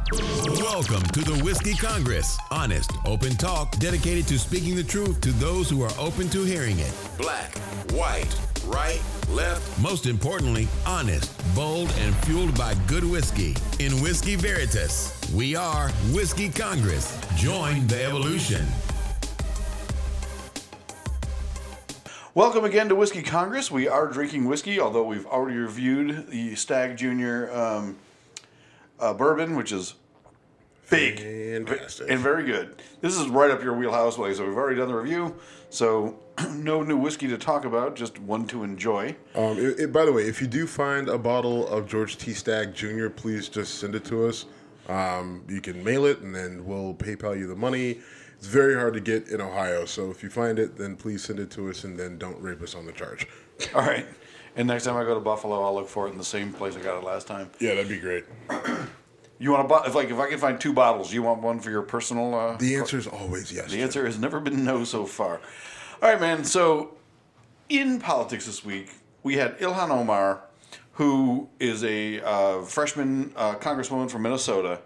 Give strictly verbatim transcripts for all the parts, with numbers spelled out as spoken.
Welcome to the Whiskey Congress. Honest, open talk dedicated to speaking the truth to those who are open to hearing it. Black, white, right, left. Most importantly, honest, bold, and fueled by good whiskey. In Whiskey Veritas, we are Whiskey Congress. Join the evolution. Welcome again to Whiskey Congress. We are drinking whiskey, although we've already reviewed the Stag Junior um, uh, bourbon, which is big Fantastic. and very good. This is right up your wheelhouse, way. So we've already done the review. So no new whiskey to talk about, just one to enjoy. Um, it, it, by the way, if you do find a bottle of George T. Stagg Junior, please just send it to us. Um, you can mail it, and then we'll PayPal you the money. It's very hard to get in Ohio, so if you find it, then please send it to us, and then don't rape us on the charge. All right. And next time I go to Buffalo, I'll look for it in the same place I got it last time. Yeah, that'd be great. You want a bo- if like if I can find two bottles, you want one for your personal? Uh, The answer is always yes. The answer has never been no so far. All right, man. So in politics this week, we had Ilhan Omar, who is a uh, freshman uh, congresswoman from Minnesota,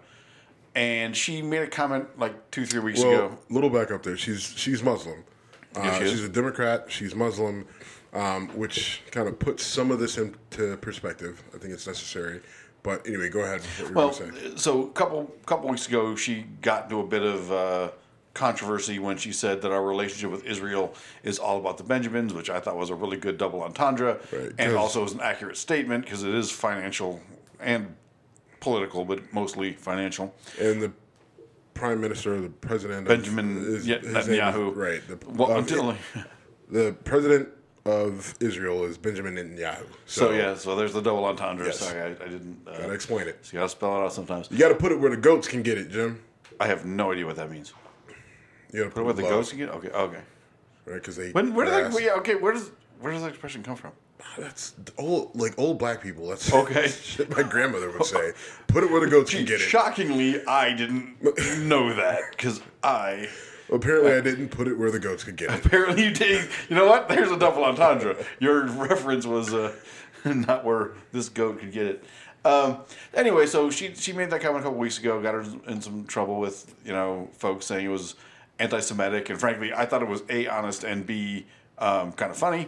and she made a comment like two, three weeks Well, ago. little back up there. She's she's Muslim. Uh, Yes, she is. She's a Democrat. She's Muslim, um, which kind of puts some of this into perspective. I think it's necessary. But anyway, go ahead. What you were Well, going to say. so a couple couple weeks ago, she got into a bit of uh, controversy when she said that our relationship with Israel is all about the Benjamins, which I thought was a really good double entendre, Right, and 'cause- also is an accurate statement because it is financial and political, but mostly financial. And the prime minister, the president, Benjamin of, is, yeah, his name is- Netanyahu. right? The, Well, um, until the president of Israel is Benjamin Netanyahu. so, yeah, so there's the double entendre. Yes. Sorry, I, I didn't. Uh, Gotta explain it. so you gotta spell it out sometimes. You got to put it where the goats can get it, Jim. I have no idea what that means. You got to Put put it where the low, ghosts get. Okay, okay. right? Because they. When where did grass. that? Yeah, okay. Where does where does that expression come from? That's old, like old black people. That's Okay. shit my grandmother would say. Put it where the goats can get it. Shockingly, I didn't know that because I Apparently, I didn't put it where the goats could get it. apparently you did. You know what? There's a double entendre. Your reference was uh, not where this goat could get it. Um, anyway, so she she made that comment a couple weeks ago. Got her in some trouble with you know folks saying it was anti-Semitic, and frankly, I thought it was A, honest, and B, um, kind of funny.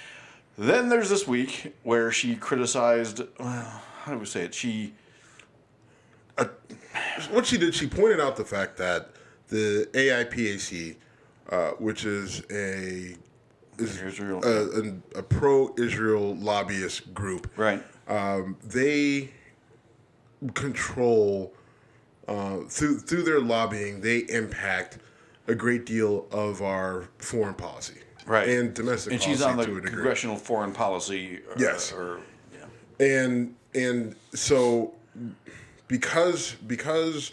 Then there's this week where she criticized. Well, how do we say it? She. What she did, she pointed out the fact that the A I P A C, uh, which is a is Israel. a, a, a pro-Israel lobbyist group, Right. um, they control uh, through through their lobbying. They impact a great deal of our foreign policy, Right. and domestic And policy she's on the to a degree. Congressional Foreign Policy. Uh, Yes. Or, yeah. and and so because because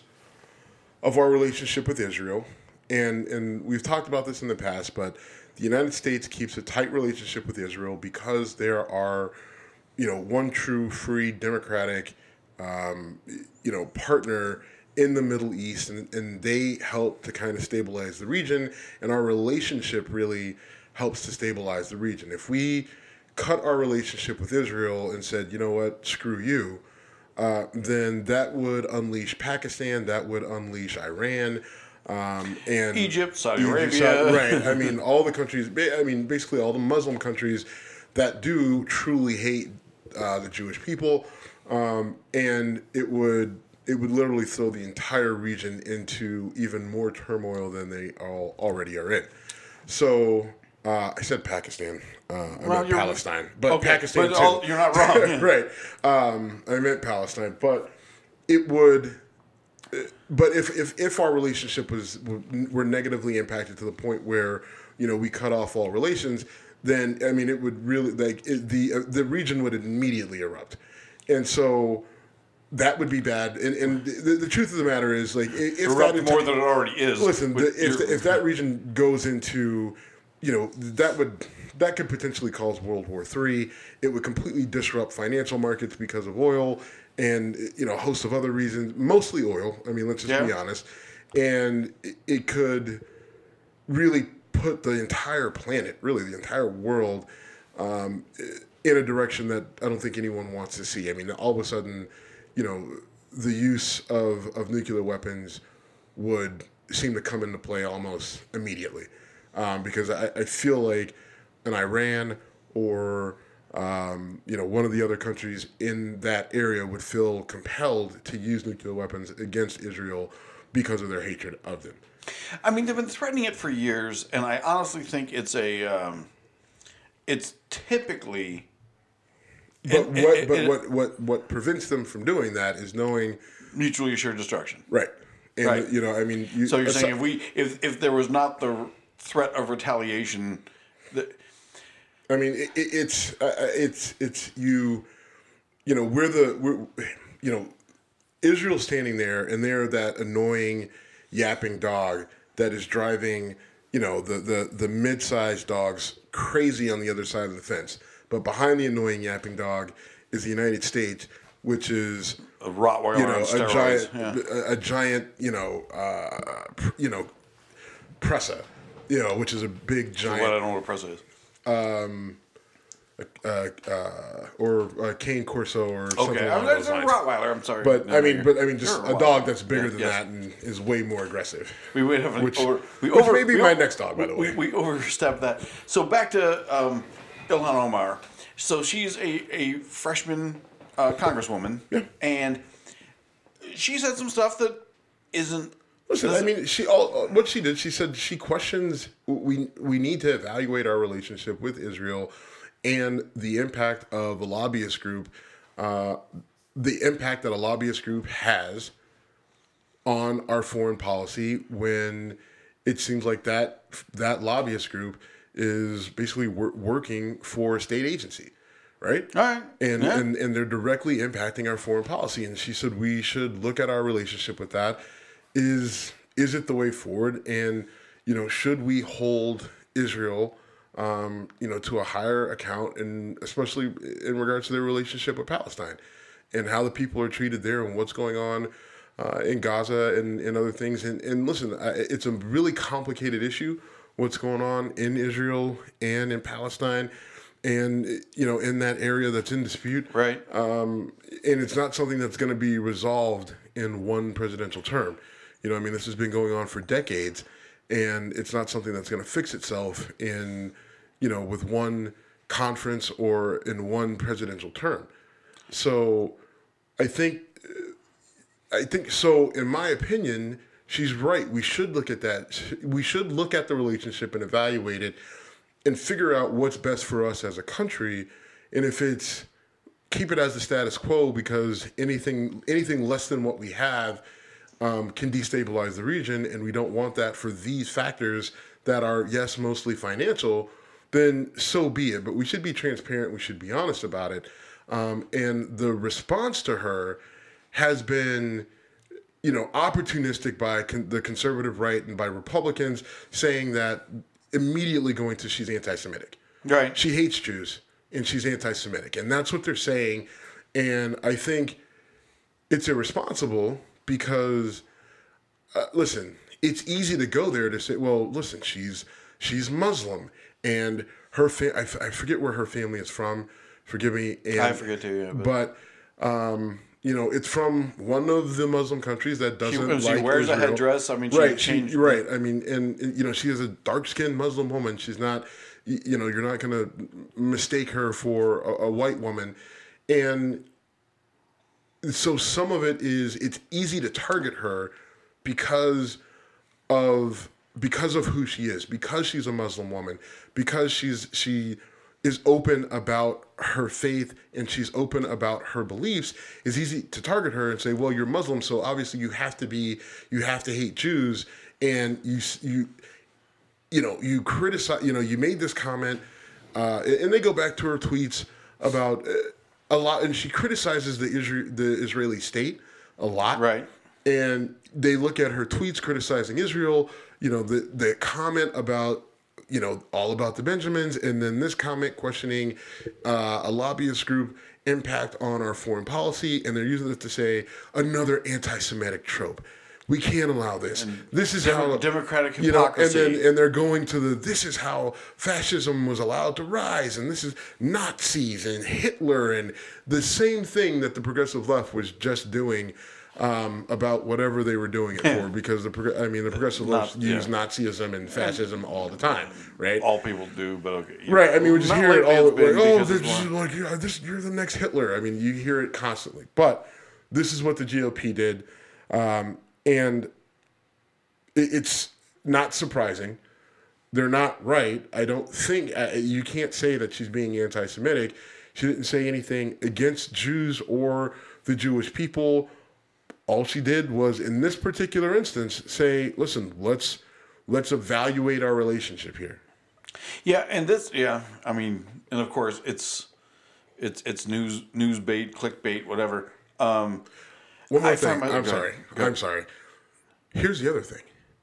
of our relationship with Israel, and and we've talked about this in the past, but the United States keeps a tight relationship with Israel because there are, you know, one true free democratic, um, you know, partner in the Middle East, and, and they help to kind of stabilize the region, and our relationship really helps to stabilize the region. If we cut our relationship with Israel and said, you know what, screw you, uh, then that would unleash Pakistan, that would unleash Iran, um, and Egypt, Saudi Egypt, Arabia. Saudi- right? I mean, all the countries. ba- I mean, basically all the Muslim countries that do truly hate uh, the Jewish people, um, and it would it would literally throw the entire region into even more turmoil than they all already are in. So uh, I said Pakistan. Uh, I Well, meant you're- Palestine, but okay, Pakistan but too. all- you're not wrong. Right. Um, I meant Palestine, but it would. But if, if, if our relationship was were negatively impacted to the point where you know we cut off all relations, then I mean it would really like it, the uh, the region would immediately erupt, and so that would be bad. And, and the, the truth of the matter is like if Erupt that more than it already is. listen, with the, if your- the, if that region goes into, you know, that would that could potentially cause World War Three. It would completely disrupt financial markets because of oil, and you know, a host of other reasons. Mostly oil. I mean, let's just Yeah. be honest. And it, it could really put the entire planet, really the entire world, um, in a direction that I don't think anyone wants to see. I mean, all of a sudden, you know, the use of, of nuclear weapons would seem to come into play almost immediately. Um, because I, I feel like an Iran or um, you know one of the other countries in that area would feel compelled to use nuclear weapons against Israel because of their hatred of them. I mean, they've been threatening it for years, and I honestly think it's a um, it's typically. But it, what it, but it, what, what what prevents them from doing that is knowing mutually assured destruction. right. And Right. you know, I mean, you, So you're aside, saying if we if if there was not the threat of retaliation, that I mean, it, it, it's uh, it's it's you, you know, we're the we're, you know, Israel's standing there, and they're that annoying, yapping dog that is driving, you know, the the the mid-sized dogs crazy on the other side of the fence. But behind the annoying yapping dog is the United States, which is a Rottweiler you know on a steroids. giant Yeah. a, a giant you know uh, pr- you know Pressa, you know, which is a big giant. What I don't know what a press is. Uh, uh, or uh, Cane Corso or something Okay, along I'm, those that's a lines. Rottweiler. I'm sorry. But No, I mean, you're- but I mean, just you're a Rottweiler. dog that's bigger Yeah, than yes. that and is way more aggressive. We would have Which- over, we which over, may be we my over- next dog, by the we, way. We, overstepped that. So back to um, Ilhan Omar. So she's a a freshman uh, congresswoman, Yeah. and she said some stuff that isn't. Listen, I doesn't- mean, she all what she did. She said she questions. We we need to evaluate our relationship with Israel and the impact of a lobbyist group, uh, the impact that a lobbyist group has on our foreign policy when it seems like that that lobbyist group is basically wor- working for a state agency, right? All right. And, Yeah. and and they're directly impacting our foreign policy. And she said we should look at our relationship with that. Is is it the way forward? And you know, should we hold Israel, um, you know, to a higher account, and especially in regards to their relationship with Palestine, and how the people are treated there, and what's going on uh, in Gaza and, and other things. And, and listen, I, it's a really complicated issue. What's going on in Israel and in Palestine, and you know, in that area that's in dispute, Right. Um, and it's not something that's going to be resolved in one presidential term. You know, I mean, this has been going on for decades, and it's not something that's going to fix itself in, you know, with one conference or in one presidential term. So, I think, I think so. In my opinion, she's right. We should look at that. We should look at the relationship and evaluate it, and figure out what's best for us as a country. And if it's keep it as the status quo, because anything anything less than what we have um, can destabilize the region, and we don't want that for these factors that are, yes, mostly financial, then so be it. But we should be transparent. We should be honest about it. Um, and the response to her has been, you know, opportunistic by con- the conservative right and by Republicans, saying that immediately going to she's anti-Semitic. Right. She hates Jews and she's anti-Semitic. And that's what they're saying. And I think it's irresponsible because, uh, listen, it's easy to go there to say, well, listen, she's she's Muslim and her fa- I, f- I forget where her family is from. Forgive me. And, I forget too, yeah, but- But, um, you know, it's from one of the Muslim countries that doesn't she like wears a Israel. headdress. I mean, she right, changed- she, right. I mean, and, and, you know, she is a dark-skinned Muslim woman. She's not, you, you know, you're not going to mistake her for a, a white woman. And so some of it is, it's easy to target her because of because of who she is, because she's a Muslim woman, because she's she is open about her faith and she's open about her beliefs. It's easy to target her and say, well, you're Muslim, so obviously you have to be, you have to hate Jews, and you you you know you criticize, you know, you made this comment, uh, and they go back to her tweets about uh, a lot, and she criticizes the Israel, the Israeli state a lot, Right. and they look at her tweets criticizing Israel, you know, the the comment about, you know, all about the Benjamins, and then this comment questioning uh, a lobbyist group impact on our foreign policy, and they're using it to say another anti-Semitic trope. We can't allow this. And this is Demo- how democratic you know, and hypocrisy. then and they're going to the this is how fascism was allowed to rise, and this is Nazis and Hitler and the same thing that the progressive left was just doing um, about whatever they were doing it for, because the prog- I mean the progressive left Not- use yeah. Nazism and fascism all the time, right? All people do, but okay. Right. I mean, we just Not hear it lately all. it's been Like, oh, because they're it's just more- like, yeah, this, you're the next Hitler. I mean, you hear it constantly. But this is what the G O P did, um, and it, it's not surprising. They're not right. I don't think uh, you can't say that she's being anti-Semitic. She didn't say anything against Jews or the Jewish people. All she did was, in this particular instance, say, "Listen, let's let's evaluate our relationship here." Yeah, and this, yeah, I mean, and of course, it's it's it's news news bait, clickbait, whatever. Um, One more I thing. find my- I'm go sorry. ahead. Go I'm sorry. Here's the other thing.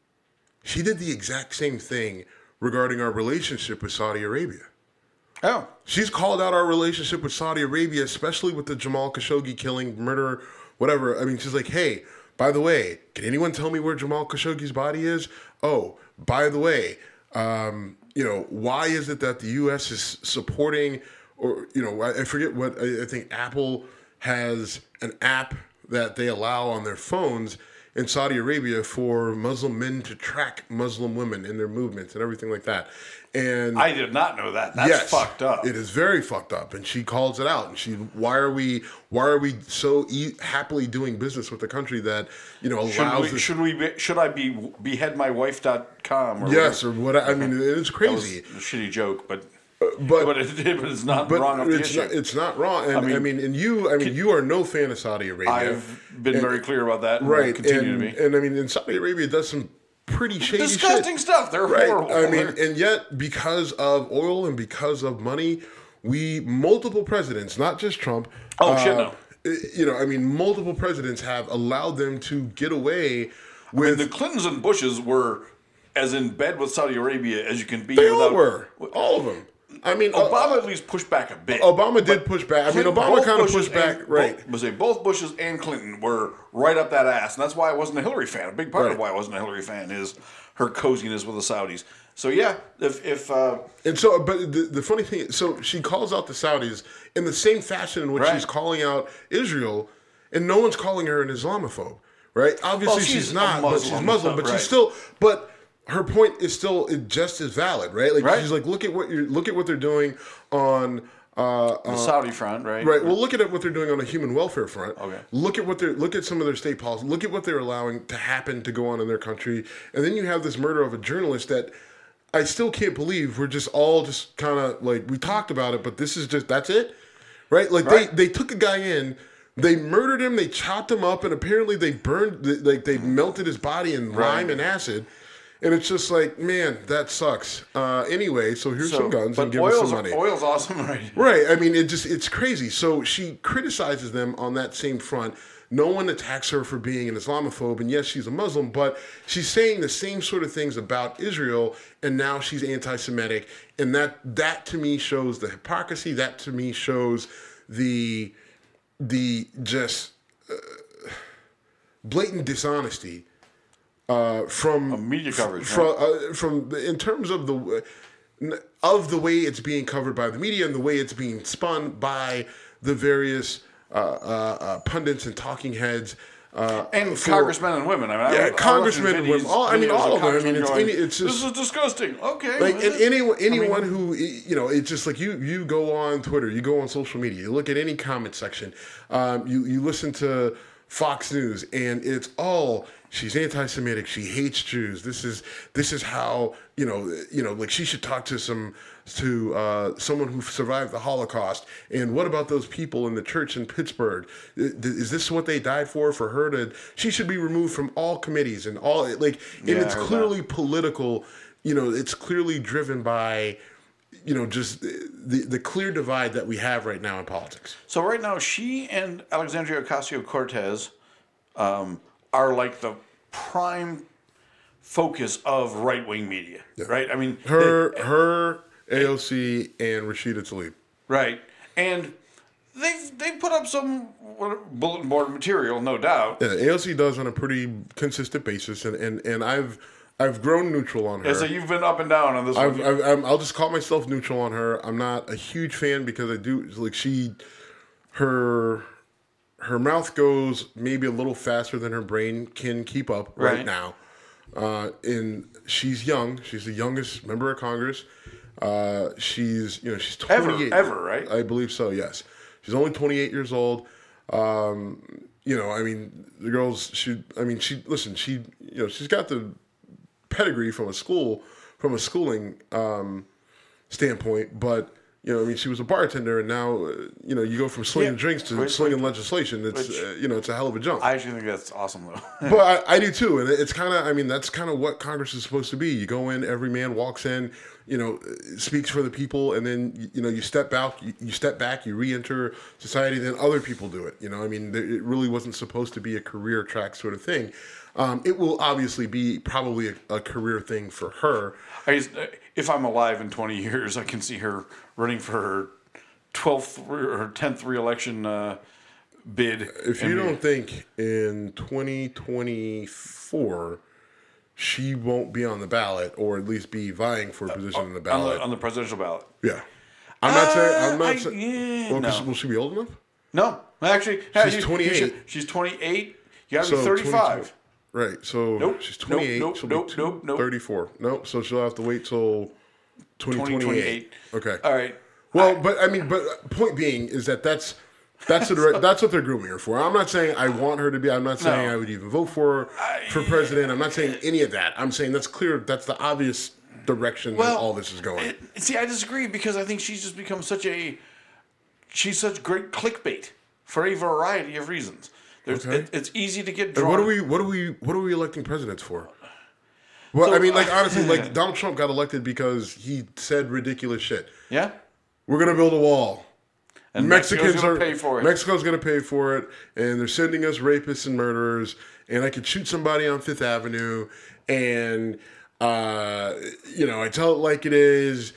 She did the exact same thing regarding our relationship with Saudi Arabia. Oh, She's called out our relationship with Saudi Arabia, especially with the Jamal Khashoggi killing, murder, whatever. I mean, she's like, hey, by the way, can anyone tell me where Jamal Khashoggi's body is? Oh, by the way, um, you know, why is it that the U S is supporting, or, you know, I, I forget what, I, I think Apple has an app that they allow on their phones in Saudi Arabia for Muslim men to track Muslim women in their movements and everything like that. And I did not know that. That's yes, fucked up. It is very fucked up, and she calls it out. And she, why are we, why are we so e- happily doing business with a country that, you know, Should allows we, this? should we be, should I be behead my wife dot com or Yes, whatever? or what? I mean, it is That was crazy, a shitty joke, but but but, it, but it's not but wrong off the it's issue. not, it's not wrong. And I mean, mean, and you, I mean, you are no fan of Saudi Arabia. I've been And- very clear about that. And right, will continue and, to be. and I mean, and Saudi Arabia does some pretty shady Disgusting shit. stuff. They're Right. horrible. I mean, and yet because of oil and because of money, we multiple presidents, not just Trump. Oh, shit, no. You know, I mean, multiple presidents have allowed them to get away I with. mean, the Clintons and Bushes were as in bed with Saudi Arabia as you can be. they without, all were, all of them. I mean, Obama uh, at least pushed back a bit. Obama did push back. I mean, Clinton- Obama both kind of Bushes pushed back, and- right? Both, was say both Bushes and Clinton were right up that ass, and that's why I wasn't a Hillary fan. A big part Right. of why I wasn't a Hillary fan is her coziness with the Saudis. So yeah, if if uh, And so, but the, the funny thing is, so she calls out the Saudis in the same fashion in which Right. she's calling out Israel, and no one's calling her an Islamophobe, right? Obviously, Well, she's, she's a not, but she's Muslim, Muslim, but right. she's still, but her point is still just as valid, right? Like Right. she's like, look at what you're, look at what they're doing on. Uh, the Saudi front, right? Right. Well, look at what they're doing on a human welfare front. Okay. Look at what they're look at some of their state policies. Look at what they're allowing to happen to go on in their country, and then you have this murder of a journalist that I still can't believe we're just all just kind of like we talked about it, but this is just that's it, right? Like Right. they they took a guy in, they murdered him, they chopped him up, and apparently they burned like they melted his body in Right. lime and acid. And it's just like, man, that sucks. Uh, anyway, so here's some guns but and give us oil's, some money. Oil's awesome, right? Right. I mean, it just it's crazy. So she criticizes them on that same front. No one attacks her for being an Islamophobe, and yes, she's a Muslim, but she's saying the same sort of things about Israel, and now she's anti-Semitic, and that that to me shows the hypocrisy. That to me shows the the just uh, blatant dishonesty uh, from A media coverage, from uh, from the, in terms of the of the way it's being covered by the media and the way it's being spun by the various uh, uh, uh, pundits and talking heads. Uh, And for- congressmen and women. I mean, Yeah, I, congressmen I and women. All- I mean, videos all of them. I congressmen mean, it's going, any- it's just- this is disgusting. Okay, Like well, and this- anyone, anyone I mean- who you know, it's just like you. You go on Twitter, you go on social media, you look at any comment section, um, you you listen to Fox News, and it's all she's anti-Semitic, she hates Jews. This is this is how you know you know like she should talk to some to uh, someone who survived the Holocaust. And what about those people in the church in Pittsburgh? Is this what they died for? For her to, she should be removed from all committees and all like. And Yeah, it's I heard clearly political. You know, it's clearly driven by, you know, just the the clear divide that we have right now in politics. So right now, she and Alexandria Ocasio-Cortez um, are like the prime focus of right-wing media, right? I mean, Her, they- her, A O C, and Rashida Tlaib. right, and they've they put up some bulletin board material, no doubt. Yeah, A O C does on a pretty consistent basis, and, and, and I've I've grown neutral on her. Yeah, so you've been up and down on this I've, one. I've, I'm, I'll just call myself neutral on her. I'm not a huge fan because I do like she, her, her mouth goes maybe a little faster than her brain can keep up right, Right. now. Uh, and she's young. She's the youngest member of Congress. Uh, she's, you know, she's twenty-eight. Ever, ever, right? I believe so, yes. She's only twenty-eight years old. Um, you know, I mean, the girl's, she, I mean, she, listen, she, you know, she's got the pedigree from a school, from a schooling um, standpoint, but, you know, I mean, she was a bartender, and now, uh, you know, you go from slinging Yeah. drinks to Which- slinging which- legislation. It's, which- uh, you know, it's a hell of a jump. I actually think that's awesome, though. But I, I do too, and it's kind of, I mean, that's kind of what Congress is supposed to be. You go in, every man walks in, you know, speaks for the people, and then you know you step back, you, you step back, you re-enter society, then other people do it. You know, I mean, there, it really wasn't supposed to be a career track sort of thing. Um, it will obviously be probably a, a career thing for her. I just, if I'm alive in twenty years, I can see her running for her twelfth or her tenth reelection uh, bid. If you And- don't think in twenty twenty-four she won't be on the ballot, or at least be vying for a position on the on ballot, the, on the presidential ballot. yeah. I'm not saying. I'm not I- saying. yeah, well, 'cause no. will she be old enough? No, actually, yeah, She's you- you twenty-eight. should- she's twenty-eight. You got to So be thirty-five. twenty-two Right. So Nope, she's nope, twenty-eight. nope, she'll nope, be two, nope, nope. thirty-four. Nope. So she'll have to wait till twenty twenty-eight. Okay. All right. Well, but I mean, but point being is that that's that's the direct, that's what they're grooming her for. I'm not saying I want her to be. I'm not saying No. I would even vote for her for president. I'm not saying any of that. I'm saying that's clear. That's the obvious direction that all this is going. it- see, I disagree because I think she's just become such a she's such great clickbait for a variety of reasons. There's, Okay. it, it's easy to get And drawn. what are we? What are we? What are we electing presidents for? Well, So, I mean, like honestly, like Donald Trump got elected because he said ridiculous shit. Yeah. We're gonna build a wall. And Mexicans Mexico's gonna are pay for it. Mexico's going to pay for it, and they're sending us rapists and murderers. And I could shoot somebody on Fifth Avenue, and uh, you know, I tell it like it is,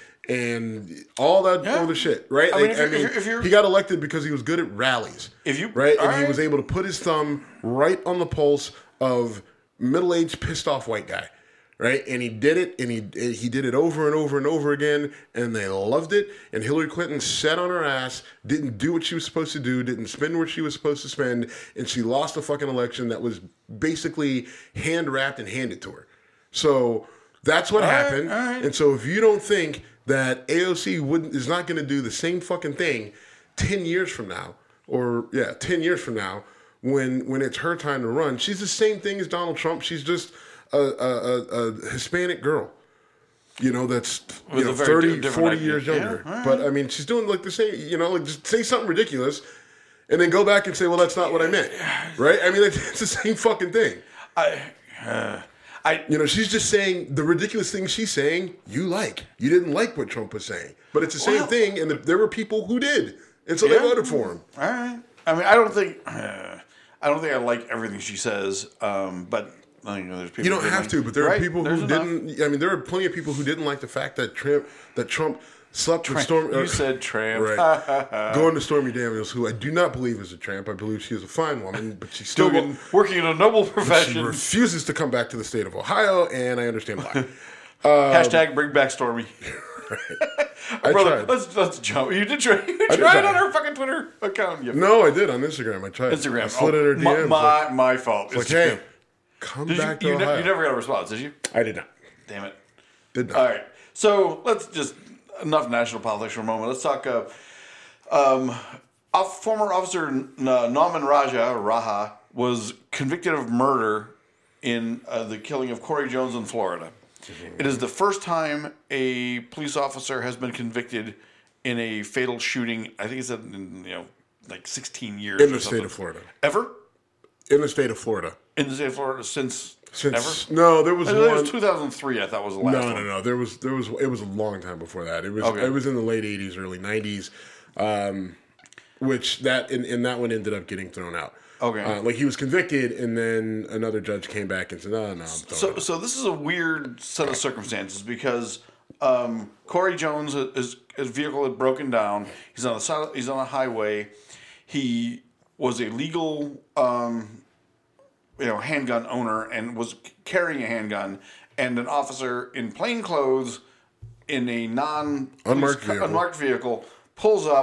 and all that Yeah. other shit, right? I mean, Like, if you're- I mean, if you're- if you're- he got elected because he was good at rallies. If you- right, and all he right. was able to put his thumb right on the pulse of middle-aged, pissed-off white guy. Right, and he did it, and he he did it over and over and over again, and they loved it. And Hillary Clinton sat on her ass, didn't do what she was supposed to do, didn't spend what she was supposed to spend, and she lost a fucking election that was basically hand wrapped and handed to her. So that's what All right, happened. all right. And so if you don't think that A O C wouldn't is not going to do the same fucking thing ten years from now, or yeah, ten years from now, when when it's her time to run, she's the same thing as Donald Trump. She's just A, a, a, a Hispanic girl, you know, that's you With know, a very thirty, different forty idea. years Yeah, younger. all right. But I mean, she's doing like the same, you know, like just say something ridiculous and then go back and say, well, that's not what I meant. Right? I mean, it's, it's the same fucking thing. I, uh, I, You know, she's just saying the ridiculous things she's saying, you like. You didn't like what Trump was saying. But it's the same Well- thing, and the, there were people who did. And so Yeah. they voted for him. all right. I mean, I don't think, uh, I don't think I like everything she says, um, but I know there's people. You don't who have like- to, but there Right, are people there's who enough. didn't. I mean, there are plenty of people who didn't like the fact that Trump that Trump slept with Stormy. You said tramp. right? Going to Stormy Daniels, who I do not believe is a tramp. I believe she is a fine woman, but she's still Still getting, working in a noble she profession. refuses to come back to the state of Ohio, and I understand why. Hashtag bring back Stormy. I Brother, tried. let's let's jump. You did try. You did tried try. on her fucking Twitter account. You No, I did on Instagram. I tried. Instagram. I slid Oh, in her my, D Ms. my, like, my fault. like, Instagram. hey, come Did back you, to you, ne- Ohio. you never got a response, did you? I did not. Damn it. Did not. All right. So let's just enough national politics for a moment. Let's talk. Uh, um, a former officer N- Nauman Raja or Raha was convicted of murder in uh, the killing of Corey Jones in Florida. It is the first time a police officer has been convicted in a fatal shooting. I think it's in, you know like sixteen years In or the state something. of Florida. Ever In the state of Florida. in the state of Florida since, Since ever. no, there was I think one. it was two thousand three. I thought was the last No, one. no, no. There was there was it was a long time before that. It was Okay. it was in the late eighties, early nineties, um, which that and, and that one ended up getting thrown out. Okay. uh, like he was convicted, and then another judge came back and said, "No, no, I'm throwing So, it out." so this is a weird set of circumstances because um, Corey Jones, his, his vehicle had broken down. He's on the side. He's on a highway. He was a legal, um, you know, handgun owner and was carrying a handgun. And an officer in plain clothes, in a non Unmarked vehicle. unmarked vehicle, pulls up,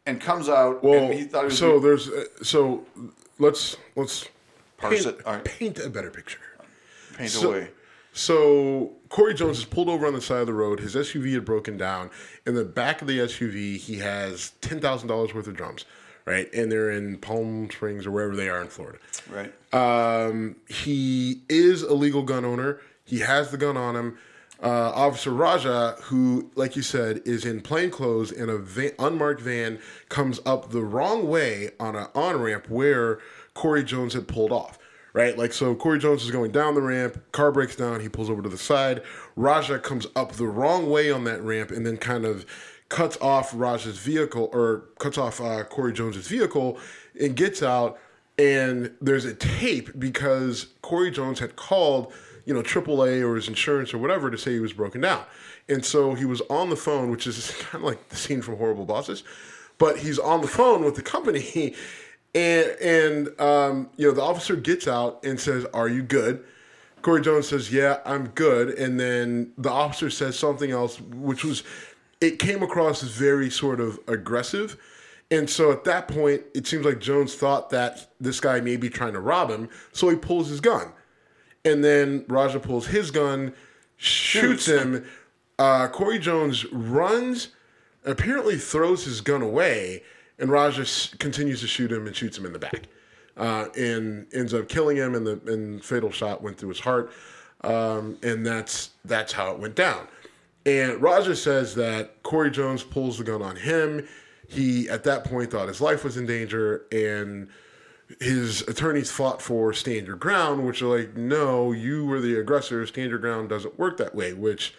and comes out. Well, and he thought he was so being, there's uh, so let's let's Parse paint, it. All right. paint a better picture. paint so, away. So Corey Jones is pulled over on the side of the road. His S U V had broken down. In the back of the S U V, he has ten thousand dollars worth of drums, right? And they're in Palm Springs or wherever they are in Florida. Right. Um, he is a legal gun owner. He has the gun on him. Uh, Officer Raja, who, like you said, is in plain clothes in a van, unmarked van, comes up the wrong way on an on-ramp where Corey Jones had pulled off. Right, like so. Corey Jones is going down the ramp. Car breaks down. He pulls over to the side. Raja comes up the wrong way on that ramp, and then kind of cuts off Raja's vehicle, or cuts off uh, Corey Jones's vehicle, and gets out. And there's a tape because Corey Jones had called, you know, triple A or his insurance or whatever to say he was broken down, and so he was on the phone, which is kind of like the scene from Horrible Bosses, but he's on the phone with the company. And, and um, you know, the officer gets out and says, "Are you good?" Corey Jones says, "Yeah, I'm good." And then the officer says something else, which was, it came across as very sort of aggressive. And so at that point, it seems like Jones thought that this guy may be trying to rob him. So he pulls his gun. And then Raja pulls his gun, shoots him. Uh, Corey Jones runs, apparently throws his gun away, and Raja s- continues to shoot him and shoots him in the back, uh, and ends up killing him. And the and fatal shot went through his heart, um, and that's that's how it went down. And Raja says that Corey Jones pulls the gun on him. He at that point thought his life was in danger, and his attorneys fought for stand your ground, which are like, no, you were the aggressor. Stand your ground doesn't work that way. Which,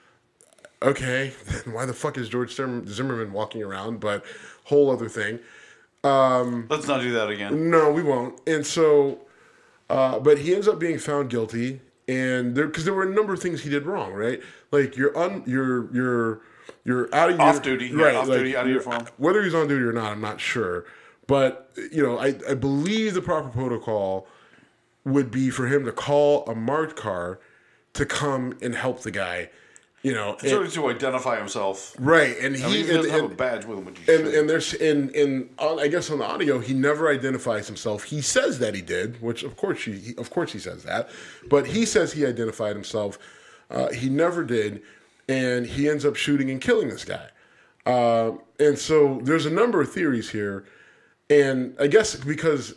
okay, then why the fuck is George Zimmerman walking around? But whole other thing. Um, Let's not do that again. No, we won't. And so, uh, but he ends up being found guilty, and there because there were a number of things he did wrong, right? Like you're un, you're you're you're out of your Off duty, right? yeah, off like, duty, out of uniform. Whether he's on duty or not, I'm not sure. But you know, I I believe the proper protocol would be for him to call a marked car to come and help the guy. You know, sort of to identify himself, right? And he, I mean, he and, doesn't have and, a badge with him, which he and, should. and there's in in on, I guess on the audio he never identifies himself. He says that he did, which of course he, he of course he says that, but he says he identified himself. Uh, he never did, and he ends up shooting and killing this guy. Uh, and so there's a number of theories here, and I guess because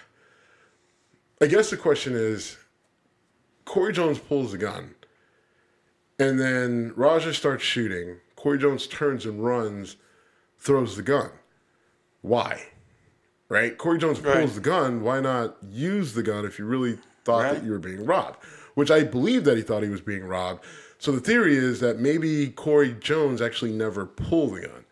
I guess the question is, Corey Jones pulls the gun. And then Raja starts shooting. Corey Jones turns and runs, throws the gun. Why? Right? Corey Jones pulls right. the gun. Why not use the gun if you really thought right. that you were being robbed? Which I believe that he thought he was being robbed. So the theory is that maybe Corey Jones actually never pulled the gun.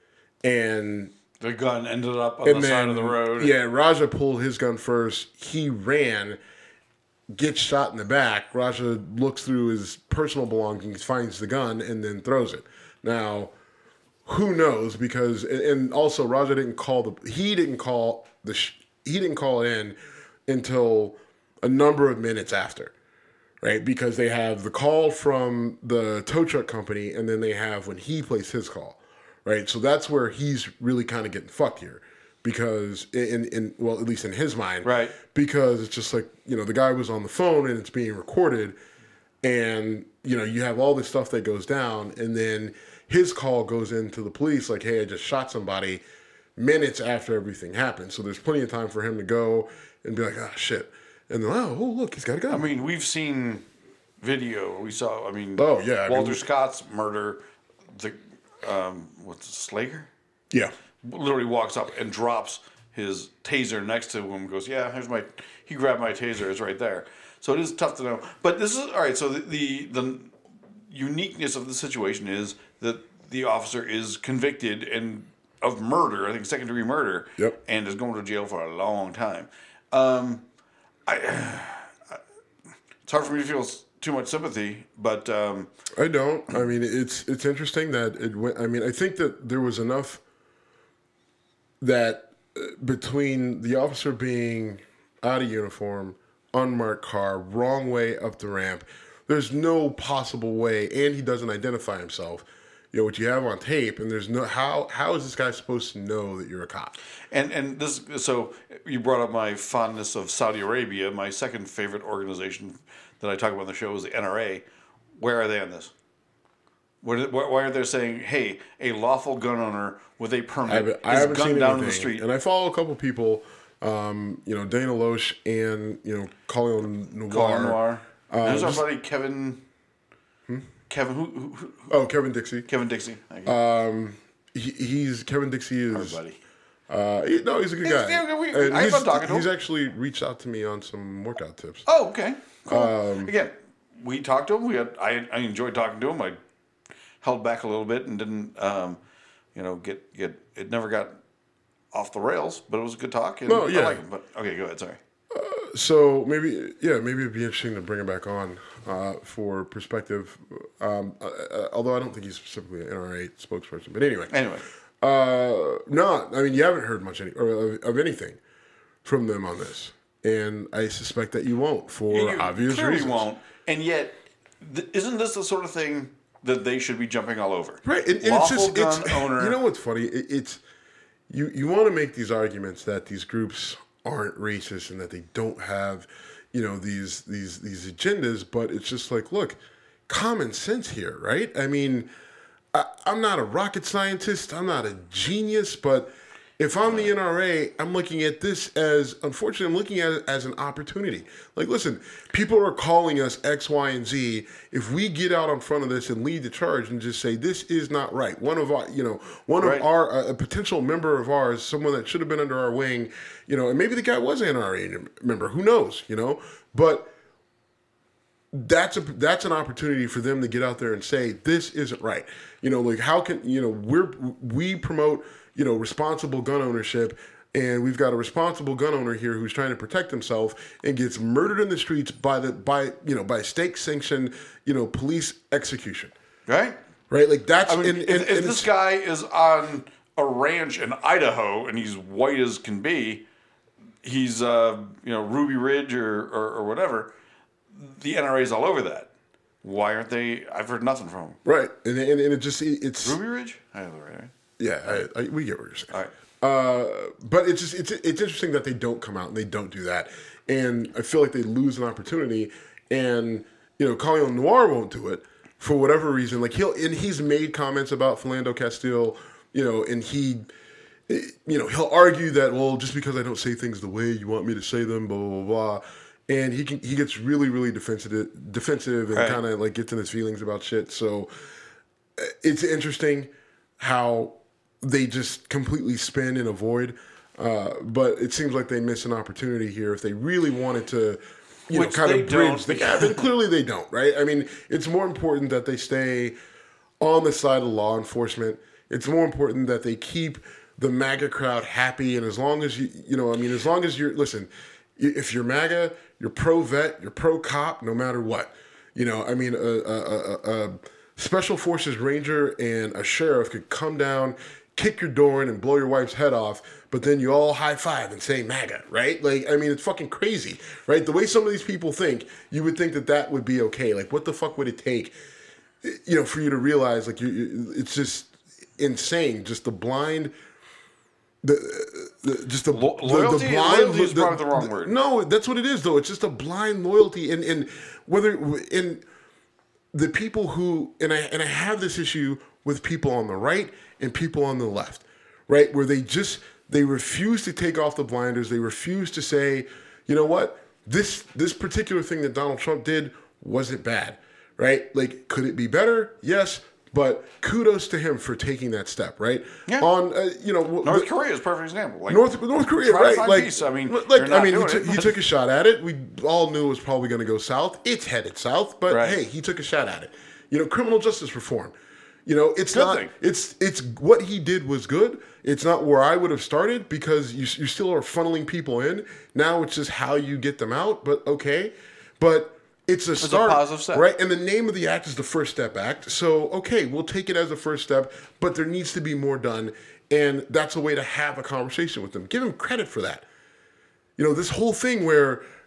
And the gun ended up on the then, side of the road. Yeah, Raja pulled his gun first. He ran, gets shot in the back. Raja looks through his personal belongings, finds the gun, and then throws it. Now, who knows? Because and also Raja didn't call the he didn't call the he didn't call in until a number of minutes after, right? Because they have the call from the tow truck company, and then they have when he placed his call, right? So that's where he's really kind of getting fucked here. Because in, in well, at least in his mind, right? Because it's just like, you know, the guy was on the phone and it's being recorded, and you know you have all this stuff that goes down, and then his call goes into the police like, "Hey, I just shot somebody," minutes after everything happened. So there's plenty of time for him to go and be like, "Ah, shit," and then oh, oh look, he's got a gun. I mean, we've seen video. We saw. I mean, oh yeah, Walter I mean, Scott's murder. The um, what's it, Slager? Yeah. Literally walks up and drops his taser next to him and goes, yeah, here's my, he grabbed my taser, it's right there. So it is tough to know. But this is, all right, so the, the, the uniqueness of the situation is that the officer is convicted and of murder, I think second degree murder, yep. and is going to jail for a long time. Um, I, I, it's hard for me to feel too much sympathy, but... Um, I don't. I mean, it's it's interesting that it went, I mean, I think that there was enough... that between the officer being out of uniform, unmarked car, wrong way up the ramp, there's no possible way, and he doesn't identify himself, you know, what you have on tape, and there's no how how is this guy supposed to know that you're a cop? And and this so you brought up my fondness of Saudi Arabia. My second favorite organization that I talk about on the show is the N R A. Where are they on this? What, why are they saying, hey, a lawful gun owner with a permit I haven't, is I gunned seen down anything. the street? And I follow a couple people, um, you know, Dana Loesch and, you know, Colin Noir. Colin Noir. Um, There's our just- buddy Kevin. Hmm? Kevin who, who, who? Oh, Kevin Dixie. Kevin Dixie. Um, he, he's Kevin Dixie is. Our buddy. Uh, he, no, he's a good He's- guy. yeah, we- And I he's, love talking to he's him. actually reached out to me on some workout tips. Oh, okay. Cool. Um, Again, we talked to him. We had I, I enjoyed talking to him. I held back a little bit and didn't, um, you know, get get it never got off the rails, but it was a good talk. And No, yeah. I like him. But okay, go ahead. Sorry. So maybe, yeah, maybe it'd be interesting to bring him back on uh, for perspective. Um, uh, uh, although I don't think he's specifically an N R A spokesperson. But anyway, Anyway, uh, no, I mean you haven't heard much any, or of, of anything from them on this, and I suspect that you won't for you obvious clearly reasons. won't. And yet, th- isn't this the sort of thing that they should be jumping all over? Right, and, and it's Lawful just gun it's, owner. you know what's funny? It, it's you you want to make these arguments that these groups aren't racist and that they don't have, you know, these these these agendas, but it's just like, look, common sense here, right? I mean, I, I'm not a rocket scientist, I'm not a genius, but if I'm the N R A, I'm looking at this as, unfortunately, I'm looking at it as an opportunity. Like, listen, people are calling us X, Y, and Z. If we get out in front of this and lead the charge and just say, this is not right. One of our, you know, one Right. of our, a potential member of ours, someone that should have been under our wing, you know, and maybe the guy was an N R A member, who knows, you know, but that's a that's an opportunity for them to get out there and say, this isn't right. You know, like, how can, you know, we're, we promote, you know, responsible gun ownership, and we've got a responsible gun owner here who's trying to protect himself and gets murdered in the streets by the by you know by state sanctioned, you know, police execution. Right? Right? Like, that's I mean, and, if, and, if and this it's- guy is on a ranch in Idaho and he's white as can be, he's uh, you know Ruby Ridge or, or or whatever, the N R A's all over that. Why aren't they? I've heard nothing from them. right, and, and and it just it's Ruby Ridge? I have the right. right? yeah, I, I, we get what you're saying. All right. Uh, but it's just it's it's interesting that they don't come out and they don't do that, and I feel like they lose an opportunity. And you know, Colin Noir won't do it for whatever reason. Like, he'll and he's made comments about Philando Castile, you know, and he, you know, he'll argue that, well, just because I don't say things the way you want me to say them, blah blah blah. blah. And he can he gets really really defensive defensive and Right. kind of like gets in his feelings about shit. So uh, it's interesting how they just completely spin and avoid. Uh, but it seems like they miss an opportunity here if they really wanted to, you Which know, kind they of bridge don't. the gap. And clearly they don't, right? I mean, it's more important that they stay on the side of law enforcement. It's more important that they keep the MAGA crowd happy. And as long as you, you know, I mean, as long as you're, listen, if you're MAGA, you're pro-vet, you're pro-cop, no matter what. You know, I mean, a, a, a, a special forces ranger and a sheriff could come down, kick your door in and blow your wife's head off, but then you all high five and say MAGA, right? Like, I mean, it's fucking crazy, right? The way some of these people think, you would think that that would be okay. Like, what the fuck would it take, you know, for you to realize, like, you, you, it's just insane. Just the blind, the, the just the, Lo- the- loyalty? the blind. Loyalty is probably the wrong word. No, that's what it is, though. It's just a blind loyalty, and and whether in the people who and I and I have this issue with people on the right and people on the left, right? Where they just they refuse to take off the blinders. They refuse to say, you know what, this this particular thing that Donald Trump did wasn't bad, right? Like, could it be better? Yes, but kudos to him for taking that step, right? Yeah. On uh, you know North the, Korea is a perfect example. Like, North North Korea, try to right? find Like, peace. I mean, they're like I not mean, he, doing took it, he but- took a shot at it. We all knew it was probably going to go south. It's headed south, but Right. hey, he took a shot at it. You know, criminal justice reform. You know, it's Good not. thing. It's it's what he did was good. It's not where I would have started because you you still are funneling people in. Now it's just how you get them out. But okay, but. It's a start, positive step. right? And the name of the act is the First Step Act. So, okay, we'll take it as a first step, but there needs to be more done. And that's a way to have a conversation with them. Give them credit for that. You know, this whole thing where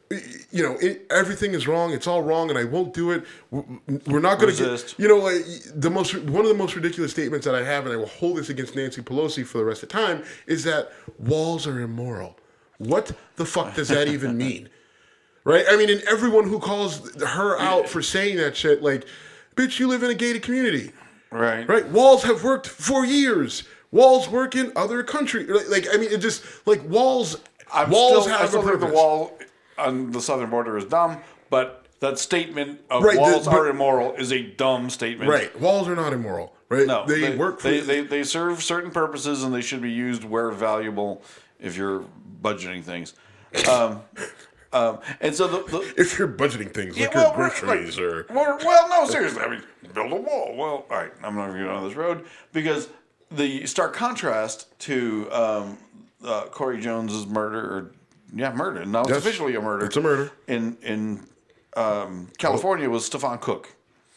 you know, it, everything is wrong. It's all wrong, and I won't do it. We're not going to get, you know, like, the most one of the most ridiculous statements that I have, and I will hold this against Nancy Pelosi for the rest of the time, is that walls are immoral. What the fuck does that even mean? Right? I mean, and everyone who calls her out for saying that shit, like, bitch, you live in a gated community. Right. Right? Walls have worked for years. Walls work in other countries. Like, I mean, it just, like, walls, I'm walls still, have I still a think purpose. the wall on the southern border is dumb, but that statement of Right, walls the- but- are immoral is a dumb statement. Right. Walls are not immoral. Right? No, they, they, work for they, they, they serve certain purposes, and they should be used where valuable if you're budgeting things. Um, um, and so the, the if you're budgeting things like Yeah, well, your groceries like, or well, well, no, seriously. I mean, build a wall. Well, all right, I'm not going to get on this road because the stark contrast to um, uh, Corey Jones's murder, or yeah, murder. Now it's Yes, officially a murder. it's a murder. in in um, California was Stephon Cook,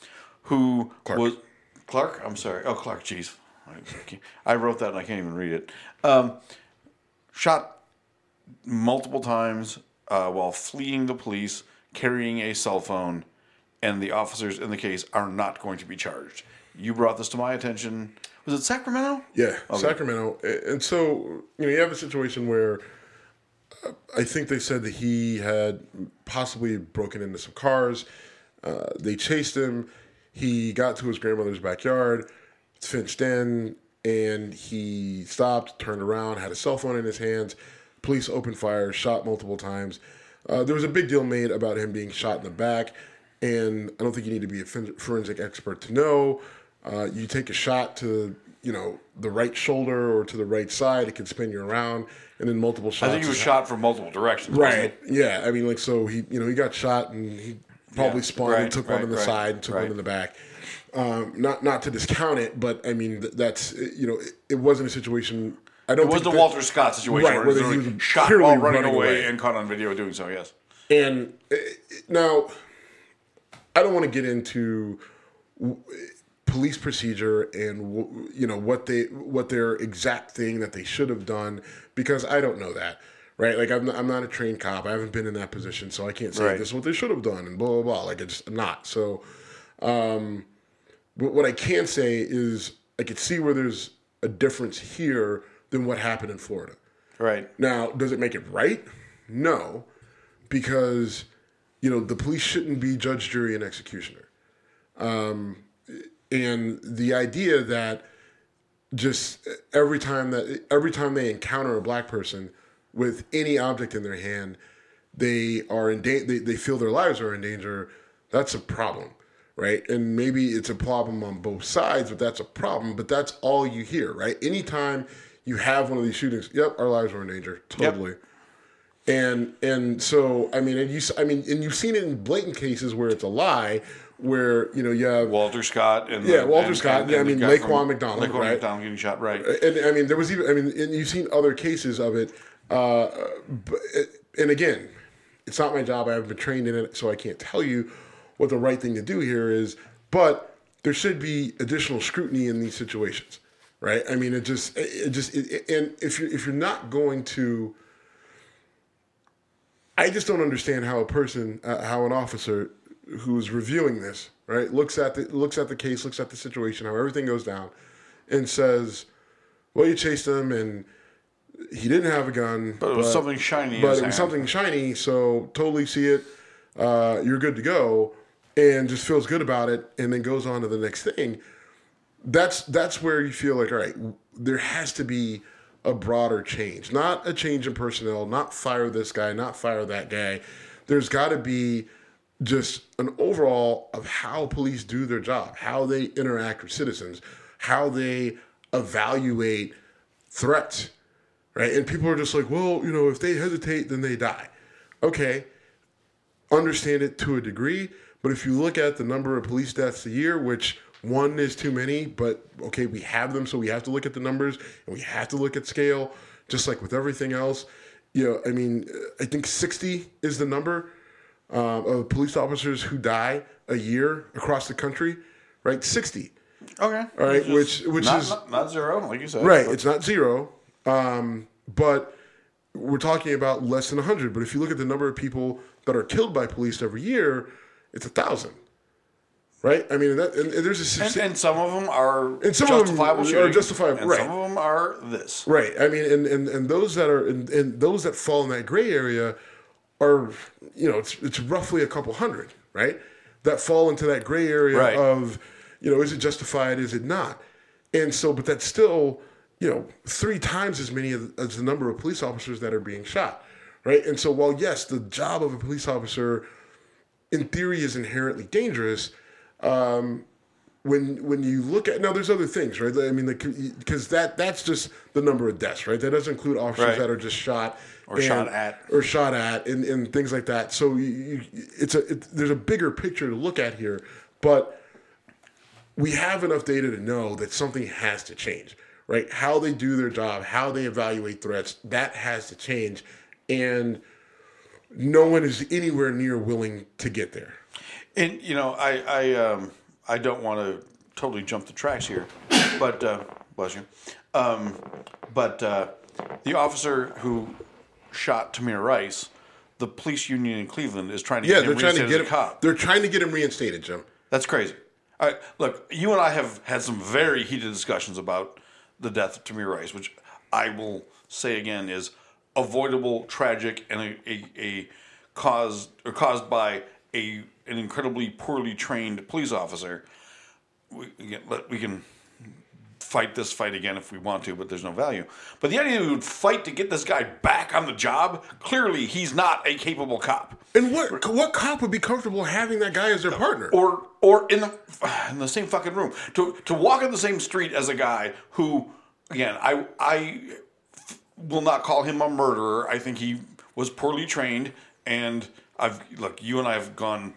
who Clark. was Clark. I'm sorry. Oh, Clark. Jeez, I, I wrote that and I can't even read it. Um, shot multiple times uh, while fleeing the police, carrying a cell phone, and the officers in the case are not going to be charged. You brought this to my attention. Was it Sacramento? Yeah, Okay. Sacramento. And so, you know, you have a situation where uh, I think they said that he had possibly broken into some cars. Uh, they chased him. He got to his grandmother's backyard, it's fenced in, and he stopped, turned around, had a cell phone in his hands. Police opened fire, shot multiple times. Uh, there was a big deal made about him being shot in the back, and I don't think you need to be a forensic expert to know. Uh, you take a shot to, you know, the right shoulder or to the right side, it can spin you around, and then multiple shots. I think he was shot from multiple directions. Right. Yeah. I mean, like, so he, you know, he got shot and he probably Yeah, spun right, and took right, one in the right, side and took right. one in the back. Um, not not to discount it, but I mean, th- that's, you know, it, it wasn't a situation. I don't It was think the that- Walter Scott situation Right, where, where he he literally was shot clearly while running, running away, away. and caught on video doing so. Yes. And uh, now, I don't want to get into w- police procedure and w- you know what they what their exact thing that they should have done, because I don't know that, right? Like, I'm not, I'm not a trained cop. I haven't been in that position, so I can't say Right. this is what they should have done and blah blah blah. Like, it's not. So, um, but what I can say is I could see where there's a difference here than what happened in Florida. Right. Now, does it make it right? No, because, you know, the police shouldn't be judge, jury, and executioner. Um, and the idea that just every time that every time they encounter a black person with any object in their hand, they are in da- they, they feel their lives are in danger, that's a problem, right? And maybe it's a problem on both sides, but that's a problem. But that's all you hear, right? Anytime you have one of these shootings, yep, our lives are in danger, totally. Yep. And and so I mean, and you I mean, and you've seen it in blatant cases where it's a lie, where, you know, you have Walter Scott and yeah, the, Walter and, Scott. And, yeah, I and the mean, guy Laquan from- McDonald, Laquan right? McDonald getting shot, right? And I mean, there was even I mean, and you've seen other cases of it. Uh, but, and again, it's not my job. I haven't been trained in it, so I can't tell you what the right thing to do here is. But there should be additional scrutiny in these situations, right? I mean, it just, it just, it, it, and if you're if you're not going to, I just don't understand how a person, uh, how an officer who's reviewing this, right, looks at the looks at the case, looks at the situation, how everything goes down, and says, "Well, you chased him, and he didn't have a gun, But it was something shiny in But his it was hand." something shiny, so totally see it. Uh, you're good to go," and just feels good about it, and then goes on to the next thing. That's that's where you feel like, all right, there has to be a broader change, not a change in personnel, not fire this guy, not fire that guy. There's got to be just an overall of how police do their job, how they interact with citizens, how they evaluate threats, right? And people are just like, well, you know, if they hesitate, then they die. Okay, understand it to a degree, but if you look at the number of police deaths a year, which one is too many, but okay, we have them, so we have to look at the numbers and we have to look at scale, just like with everything else. You know, I mean, I think sixty is the number um, of police officers who die a year across the country, right? sixty. Okay. All right, Just which which not, is not, not zero, like you said. right. but- It's not zero, um, but we're talking about less than one hundred. But if you look at the number of people that are killed by police every year, it's a thousand. Right? I mean, that, and, and there's a and, and some of them are and some justifiable of them shooting, are justifiable, and right? Some of them are this, right? I mean, and, and, and those that are and, and those that fall in that gray area are, you know, it's it's roughly a couple hundred, right? That fall into that gray area right. of, you know, is it justified? Is it not? And so, but that's still, you know, three times as many as the number of police officers that are being shot, right? And so, while yes, the job of a police officer, in theory, is inherently dangerous. Um, when when you look at now, there's other things, right? I mean, because that that's just the number of deaths, right? That doesn't include officers right. that are just shot or and, shot at or shot at and, and things like that. So you, you, it's a it, there's a bigger picture to look at here, but we have enough data to know that something has to change, right? How they do their job, how they evaluate threats, that has to change, and no one is anywhere near willing to get there. And you know, I I um I don't want to totally jump the tracks here, but uh, bless you. Um, but uh, the officer who shot Tamir Rice, the police union in Cleveland is trying to yeah, get him they're trying to get him. him. Cop. They're trying to get him reinstated, Jim. That's crazy. All right, look, you and I have had some very heated discussions about the death of Tamir Rice, which I will say again is avoidable, tragic, and a a, a caused or caused by a an incredibly poorly trained police officer. We, again, let, we can fight this fight again if we want to, but there's no value. But the idea that we would fight to get this guy back on the job, clearly he's not a capable cop. And what what cop would be comfortable having that guy as their partner? Or or in the in the same fucking room. To to walk in the same street as a guy who, again, I I will not call him a murderer. I think he was poorly trained, and I've look, you and I have gone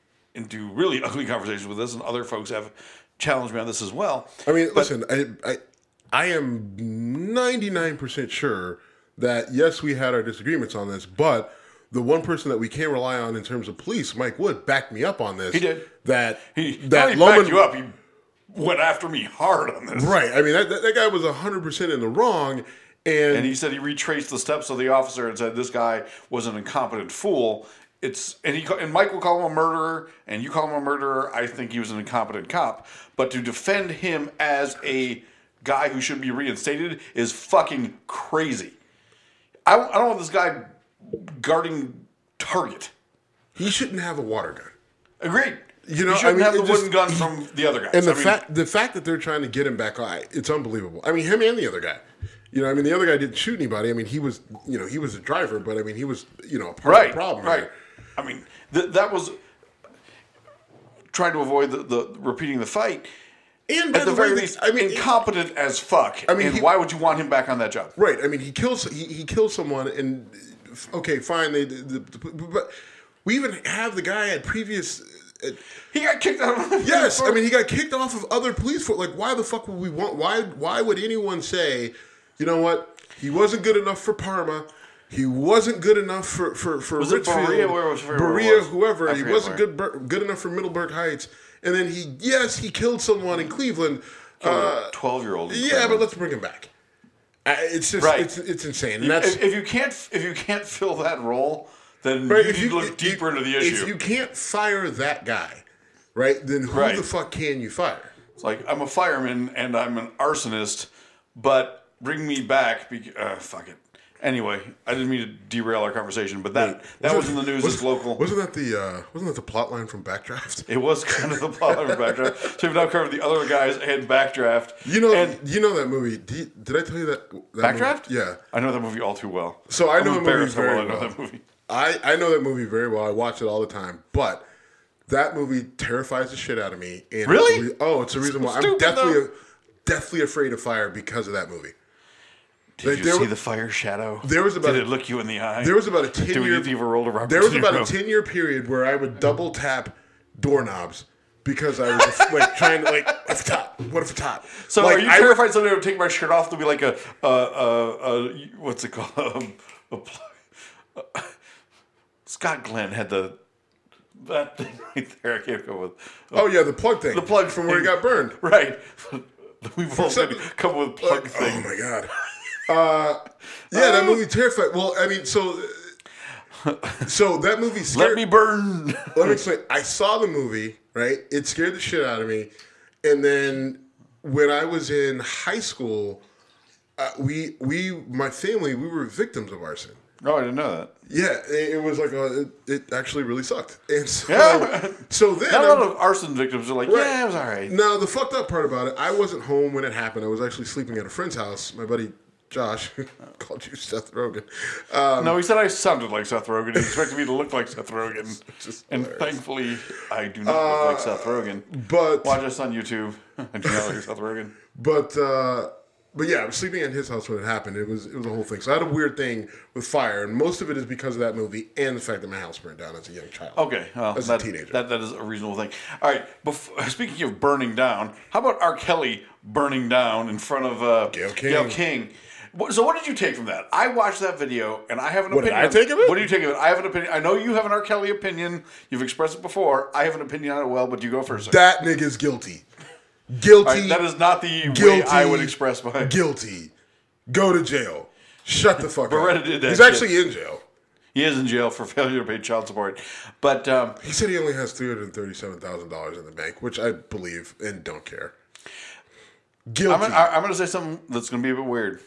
into really ugly conversations with this, and other folks have challenged me on this as well. I mean, but, listen, I, I I am ninety-nine percent sure that, yes, we had our disagreements on this, but the one person that we can rely on in terms of police, Mike Wood, backed me up on this. He did. That, he, that he Loman, backed you up. He went after me hard on this. Right. I mean, that, that, that guy was one hundred percent in the wrong. And, and he said he retraced the steps of the officer and said this guy was an incompetent fool. It's and he and Mike will call him a murderer, and you call him a murderer. I think he was an incompetent cop. But to defend him as a guy who should be reinstated is fucking crazy. I, I don't want this guy guarding Target. He shouldn't have a water gun. Agreed. You know, he shouldn't I mean, have the just, wooden gun he, from the other guys. And the I mean, fact the fact that they're trying to get him back, it's unbelievable. I mean, him and the other guy. You know, I mean, the other guy didn't shoot anybody. I mean, he was, you know, he was a driver, but I mean, he was, you know, a part right, of the problem. Right. Here. I mean, th- that was trying to avoid the, the repeating the fight. And at the, the very way, least, I mean, incompetent it, as fuck. I mean, and he, why would you want him back on that job? Right. I mean, he kills he, he kills someone, and okay, fine. They, the, the, but we even have the guy at previous. Uh, he got kicked out of. Yes, I mean, he got kicked off of other police force. Like, why the fuck would we want? Why why would anyone say, you know what? He wasn't good enough for Parma. He wasn't good enough for for for was Richfield, it Berea, where was, where Berea, was? whoever. I He wasn't where. good good enough for Middleburg Heights. And then he, yes, he killed someone in Cleveland. Uh, Twelve-year-old. Yeah, but let's bring him back. Uh, it's just right. it's it's insane. And you, that's if, if you can't if you can't fill that role, then right, you if need you, to look if, deeper if, into the issue. If you can't fire that guy, right, then who right. the fuck can you fire? It's like, I'm a fireman and I'm an arsonist, but bring me back. Be, uh, fuck it. Anyway, I didn't mean to derail our conversation, but that Wait, that was was in the news. Was, It's local. Wasn't that the uh, wasn't that the plot line from Backdraft? It was kind of the plot line from Backdraft. So we've now covered the other guys and Backdraft. You know, and you know that movie. Did, you, did I tell you that? that Backdraft? Movie? Yeah, I know that movie all too well. So I know I'm the movie embarrassed how very well. I know well. that movie. I, I know that movie very well. I watch it all the time. But that movie terrifies the shit out of me. And really? It's re- oh, it's a reason why Stupid, I'm definitely though. deathly afraid of fire because of that movie. Did Like, you there see was- the fire shadow? There was about Did a- it look you in the eye? There was about a ten Did we year. need to give a roll to Robert There was De about a Niro? ten year period where I would double tap doorknobs because I was just, like trying to like what if top? What if top? So like, are you I terrified would, somebody would take my shirt off to be like a, uh, uh, uh, what's it called? Um, a pl- uh, Scott Glenn had the, that thing right there. I can't go with. Uh, oh yeah, the plug thing. the plug from thing. where he got burned. Right. We've all some- come with plug Like, thing. oh my god. Uh, yeah, that movie terrified. Well, I mean, so uh, So that movie scared Let me burn. Let me explain. I saw the movie, right? It scared the shit out of me. And then when I was in high school, uh, we we my family we were victims of arson. Oh, I didn't know that. Yeah, it, it was like a, it, it actually really sucked. And so, Yeah. so then Not a lot I'm- of arson victims are like, Right. yeah, it was all right. Now, the fucked up part about it, I wasn't home when it happened. I was actually sleeping at a friend's house. My buddy Josh called you Seth Rogen. Um, No, he said I sounded like Seth Rogen. He expected me to look like Seth Rogen. Just And hilarious. thankfully, I do not look like Seth Rogen. but Watch us on YouTube. I do not look like Seth Rogen. but uh, but yeah, I was sleeping at his house when it happened. It was it was a whole thing. So I had a weird thing with fire, and most of it is because of that movie and the fact that my house burned down as a young child. Okay, well, As a that, teenager. That, that is a reasonable thing. All right, before, speaking of burning down, how about R. Kelly burning down in front of uh, Gayle King. Gayle King? What- So what did you take from that? I watched that video, and I have an What did opinion. I take of it? What do you take of it? I have an opinion. I know you have an R. Kelly opinion. You've expressed it before. I have an opinion on it well, but you go first. Sir. That nigga's guilty. Guilty. All right, that is not the guilty. way I would express my... Guilty. Go to jail. Shut the fuck Beretta up. did that He's shit. actually in jail. He is in jail for failure to pay child support. But um, He said he only has three hundred thirty-seven thousand dollars in the bank, which I believe and don't care. Guilty. I'm gonna, I- I'm going to say something that's going to be a bit weird.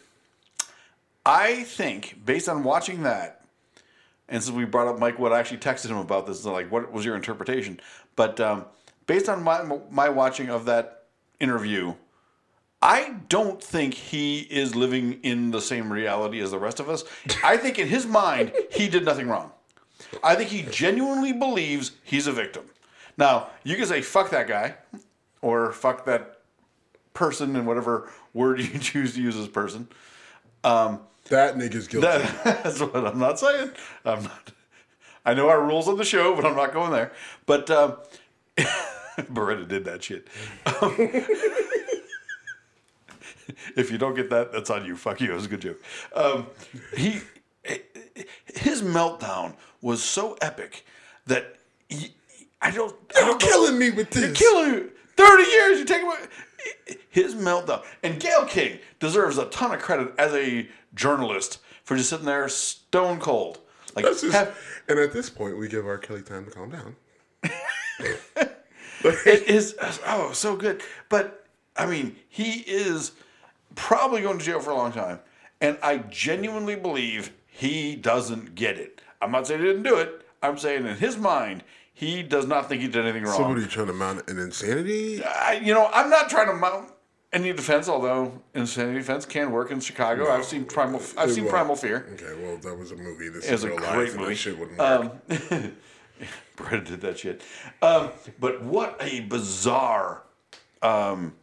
I think, based on watching that, and since we brought up Mike Wood, I actually texted him about this. Like, what was your interpretation? But um, based on my my watching of that interview, I don't think he is living in the same reality as the rest of us. I think in his mind, he did nothing wrong. I think he genuinely believes he's a victim. Now, you can say, fuck that guy, or fuck that person, and whatever word you choose to use as person. Um, that nigga's guilty. that, that's what I'm not saying. I'm not. I know our rules on the show, but I'm not going there. But um, Beretta did that shit. Um, if you don't get that, that's on you. Fuck you. It was a good joke. Um, he, his meltdown was so epic that he, I don't. I You're don't know- killing me with this. You're killing me. Thirty years. You take away his meltdown. And Gayle King deserves a ton of credit as a journalist for just sitting there stone cold. Like, That's just- have, and at this point, we give R. Kelly time to calm down. it is oh so good. But I mean, he is probably going to jail for a long time, and I genuinely believe he doesn't get it. I'm not saying he didn't do it. I'm saying in his mind, he does not think he did anything wrong. Somebody trying to mount an insanity? I, you know, I'm not trying to mount any defense, although insanity defense can work in Chicago. I've seen primal. I've It seen will. Primal Fear. Okay, well, that was a movie. This It was is a real great life, and movie. that shit wouldn't work. Um, Brett did that shit. Um, but what a bizarre um,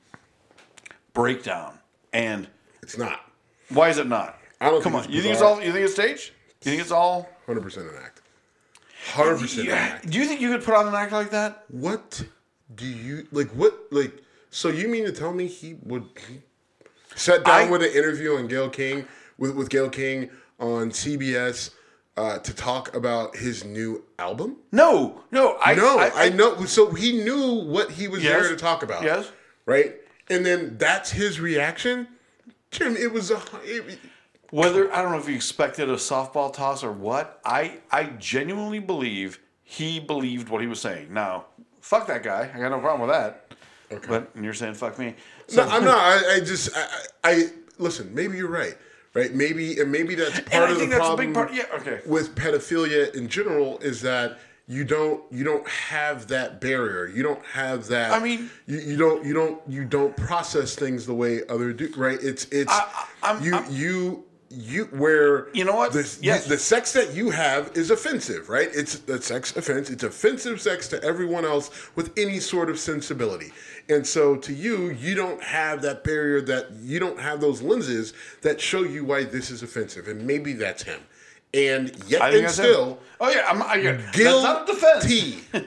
breakdown. And It's not. why is it not? I don't Come think on. it's You think it's bizarre. all? You think it's staged? You think it's all? one hundred percent an act. one hundred percent an Yeah. act. Do you think you could put on an act like that? What do you like? What like? So you mean to tell me he would he sat down I- with an interview on Gayle King with with Gayle King on C B S uh, to talk about his new album? No, no. I No, I, I, know. So he knew what he was Yes. there to talk about. Yes. Right, and then that's his reaction. Jim, it was a. It, Whether I don't know if he expected a softball toss or what, I I genuinely believe he believed what he was saying. Now, fuck that guy. I got no problem with that. Okay. But you're saying fuck me. So, No, I'm not. I, I just, I, I, I listen. Maybe you're right, right? Maybe, and maybe that's and part I of think the that's problem a big part. Yeah. Okay. with pedophilia in general is that you don't, you don't have that barrier. You don't have that. I mean- you, you don't, you don't, you don't process things the way other do. Right? It's, it's I- I- I'm- you, I'm- you. You where You know what? the, Yes. the sex that you have is offensive, right? It's a sex offense. It's offensive sex to everyone else with any sort of sensibility. And so to you, you don't have that barrier, that you don't have those lenses that show you why this is offensive. And maybe that's him. And yet I think and that's still, him. Oh yeah. I'm. I, that's guilty. not a defense.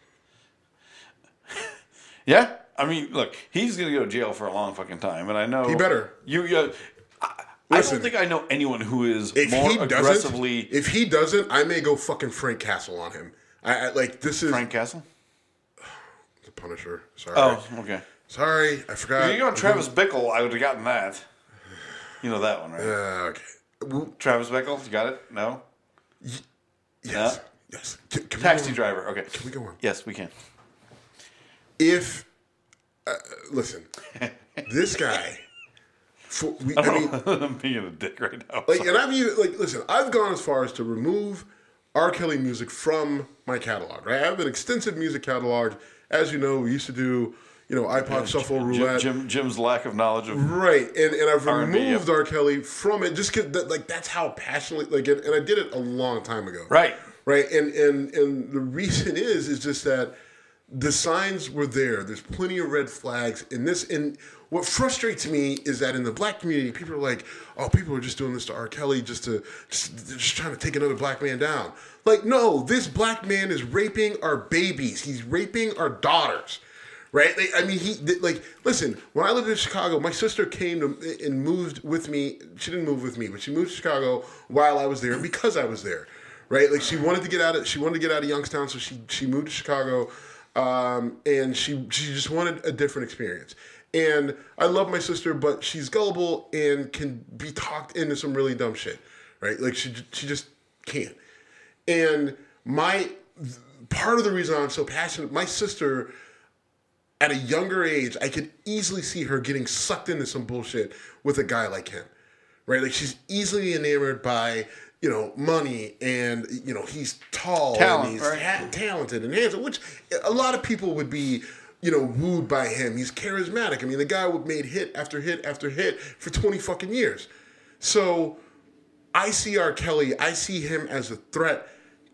Yeah. I mean, look, he's gonna go to jail for a long fucking time, and I know He better. You. you I, I Listen, don't think I know anyone who is if more he doesn't, aggressively if he doesn't, I may go fucking Frank Castle on him. I, I like this is Frank Castle. the Punisher. Sorry. Oh, okay. Sorry, I forgot. If you go on Travis Bickle, I would have gotten that. You know that one, right? Uh, okay. Well, Travis Bickle, you got it? No? Yes. Uh, yes. Can, can taxi driver. Okay. Can we go on? Yes, we can. If uh, listen, this guy. For, we, I, I mean, I'm being a dick right now. like, Sorry. and I've even like, listen, I've gone as far as to remove R. Kelly music from my catalog. Right? I have an extensive music catalog. As you know, we used to do, you know, iPod yeah, Shuffle Jim, Roulette. Jim, Jim's lack of knowledge of right, and and I've R and B, removed yep. R. Kelly from it just because, that, like, that's how passionately, like, and, and I did it a long time ago. Right, right, and and and the reason is is just that the signs were there. There's plenty of red flags in this. And what frustrates me is that in the black community, people are like, "Oh, people are just doing this to R. Kelly just to just, just trying to take another black man down." Like, no, this black man is raping our babies. He's raping our daughters, right? Like, I mean, he like listen. When I lived in Chicago, my sister came to and moved with me. She didn't move with me, but she moved to Chicago while I was there because I was there, right? Like, she wanted to get out of she wanted to get out of Youngstown, so she she moved to Chicago. Um, and she she just wanted a different experience. And I love my sister, but she's gullible and can be talked into some really dumb shit, right? Like, she she just can't. And my part of the reason I'm so passionate, my sister, at a younger age, I could easily see her getting sucked into some bullshit with a guy like him, right? Like, she's easily enamored by, you know, money, and, you know, he's tall Talent, and he's right? ha- talented and handsome, which a lot of people would be, you know, wooed by him. He's charismatic. I mean, the guy would made hit after hit after hit for twenty fucking years. So I see R. Kelly, I see him as a threat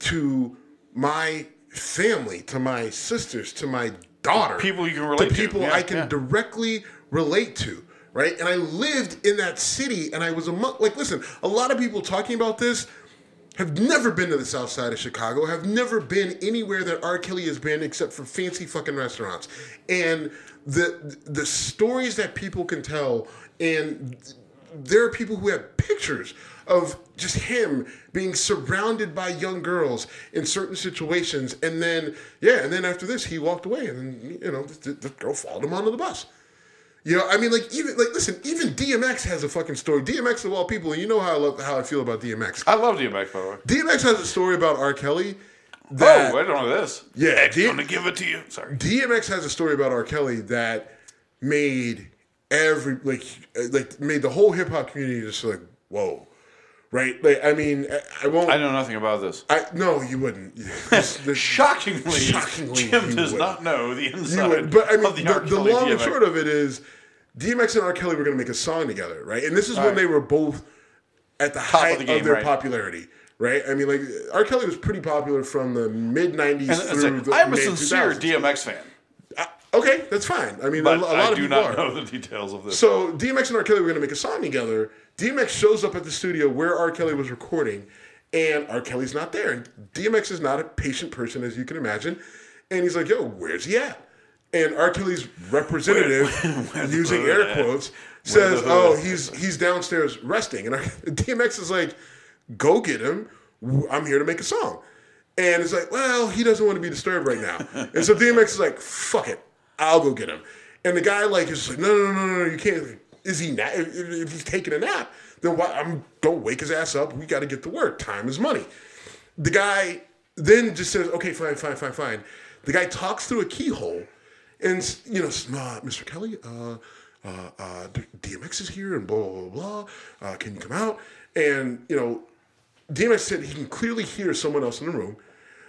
to my family, to my sisters, to my daughter. People you can relate to. people yeah, I can yeah. directly relate to. Right? And I lived in that city, and I was a month. Like, listen, a lot of people talking about this have never been to the south side of Chicago, have never been anywhere that R. Kelly has been except for fancy fucking restaurants. And the the stories that people can tell, and there are people who have pictures of just him being surrounded by young girls in certain situations, and then, yeah, and then after this, he walked away, and then, you know, the, the girl followed him onto the bus. You know, I mean, like, even, like, listen, even D M X has a fucking story. D M X of all people, and you know how I love, how I feel about D M X. I love D M X, by the way. D M X has a story about R. Kelly. That, oh, I don't know this. Yeah. X D- gonna give it to you. Sorry. D M X has a story about R. Kelly that made every, like, like made the whole hip-hop community just like, whoa. Right? Like, I mean, I, I won't. I know nothing about this. I No, you wouldn't. This, this, shockingly, shockingly, Jim you does wouldn't. not know the You inside would, but I mean, of the, the, R. the Kelly long D M and X. short of it is, D M X and R. Kelly were going to make a song together, right? And this is All when right. they were both at the Top height of, the game, of their right. popularity, right? I mean, like, R. Kelly was pretty popular from the mid nineties And it's through like, the I'm a mid sincere two thousands. D M X fan, Uh, okay, that's fine. I mean, but a, a lot I of do people not are. know the details of this. So D M X and R. Kelly were going to make a song together. D M X shows up at the studio where R. Kelly was recording, and R. Kelly's not there. And D M X is not a patient person, as you can imagine. And he's like, yo, where's he at? And R. Kelly's representative, Where- using the air hood at? quotes, Where says, the hood oh, at? he's he's downstairs resting. And R- D M X is like, go get him. I'm here to make a song. And it's like, well, he doesn't want to be disturbed right now. And so D M X is like, fuck it. I'll go get him. And the guy like is like, no, no, no, no, no, you can't. Is he na- if, if he's taking a nap, then why? I'm don't wake his ass up. We got to get to work. Time is money. The guy then just says, okay, fine, fine, fine, fine. The guy talks through a keyhole, and you know, uh, Mister Kelly, uh, uh, uh, D M X is here, and blah blah blah. blah. Uh, can you come out? And you know, D M X said he can clearly hear someone else in the room,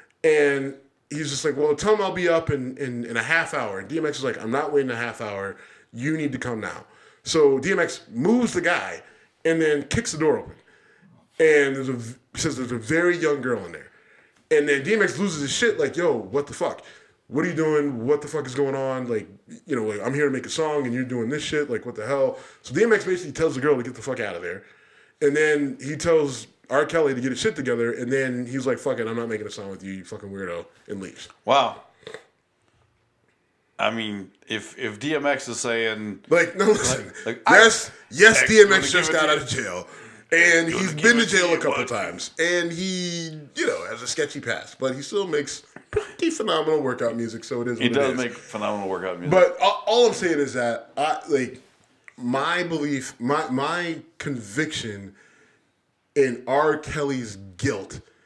and he's just like, well, tell him I'll be up in, in, in a half hour. And D M X is like, I'm not waiting a half hour. You need to come now. So D M X moves the guy and then kicks the door open. And there's a, says there's a very young girl in there. And then D M X loses his shit like, yo, what the fuck? What are you doing? What the fuck is going on? Like, you know, like, I'm here to make a song and you're doing this shit. Like, what the hell? So D M X basically tells the girl to get the fuck out of there. And then he tells R. Kelly to get his shit together, and then he's like, fuck it, I'm not making a song with you, you fucking weirdo, and leaves. Wow. I mean, if if D M X is saying Like, no, listen. Like- like, yes, yes, X D M gonna X just give it got to out you. of jail. And he's give been to it to jail you, a couple bud. times. And he, you know, has a sketchy past. But he still makes pretty phenomenal workout music, so it is what he it does is. make phenomenal workout music. But all, all I'm saying is that, I like, my belief, my my conviction in R. Kelly's guilt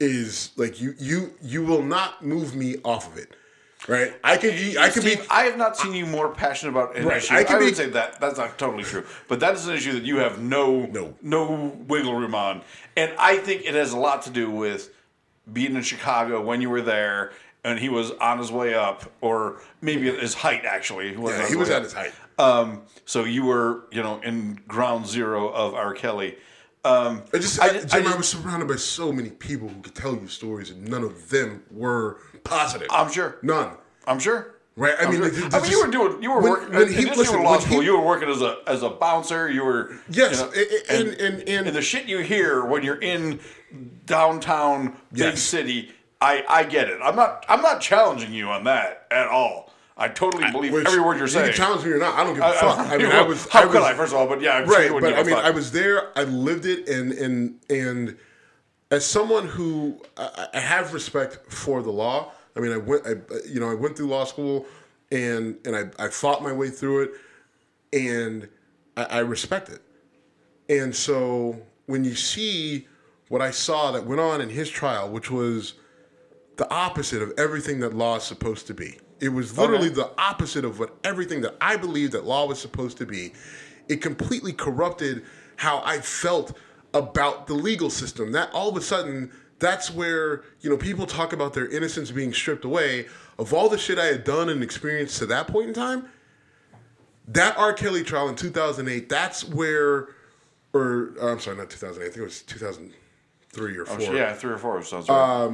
is like you you you will not move me off of it. Right, I can be. I can Steve, be. I have not seen you more passionate about an Right, issue. I I, can would be- say that that's not totally true, but that is an issue that you have no, No. no wiggle room on, and I think it has a lot to do with being in Chicago when you were there, and he was on his way up, or maybe at his height. Actually, he was, Yeah, on he was way at up. his height. Um, so you were, you know, in ground zero of R. Kelly. Um, I just, I I, just- Jim, I I, just- was surrounded by so many people who could tell you stories, and none of them were positive. I'm sure. None. I'm sure. Right? I I'm mean, sure. like, I mean, you were doing, you were when- working. when in he- addition listen, to law when school, he- you were working as a as a bouncer. You were Yes, you know, and- and- and- and- and the shit you hear when you're in downtown big Yes. city. I, I get it. I'm not I'm not challenging you on that at all. I totally believe Which, every word you're saying. You can challenge me or not. I don't give a fuck. I, mean, well, I was. How I could was, I? First of all, but yeah, I'm right, sure you but wouldn't I give a mean, fuck. I was there. I lived it, and and and as someone who I, I have respect for the law. I mean, I went. I you know I went through law school, and and I I fought my way through it, and I, I respect it. And so when you see what I saw that went on in his trial, which was the opposite of everything that law is supposed to be. It was literally Okay. the opposite of what everything that I believed that law was supposed to be. It completely corrupted how I felt about the legal system. That all of a sudden, that's where, you know, people talk about their innocence being stripped away. Of all the shit I had done and experienced to that point in time, that R. Kelly trial in two thousand eight, that's where, or uh, I'm sorry, not two thousand eight, I think it was two thousand three or four. Oh, yeah, three or four sounds right.